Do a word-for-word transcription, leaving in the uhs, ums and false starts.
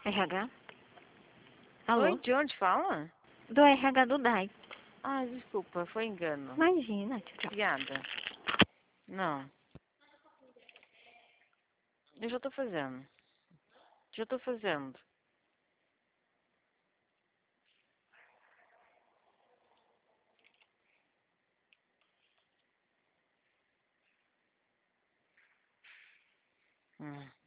R H? Oi, Alô? de onde fala? Do R H do D A I. Ah, desculpa, foi engano. Imagina, tchau, tchau. Obrigada. Não. Eu já tô fazendo. Já tô fazendo. Hum.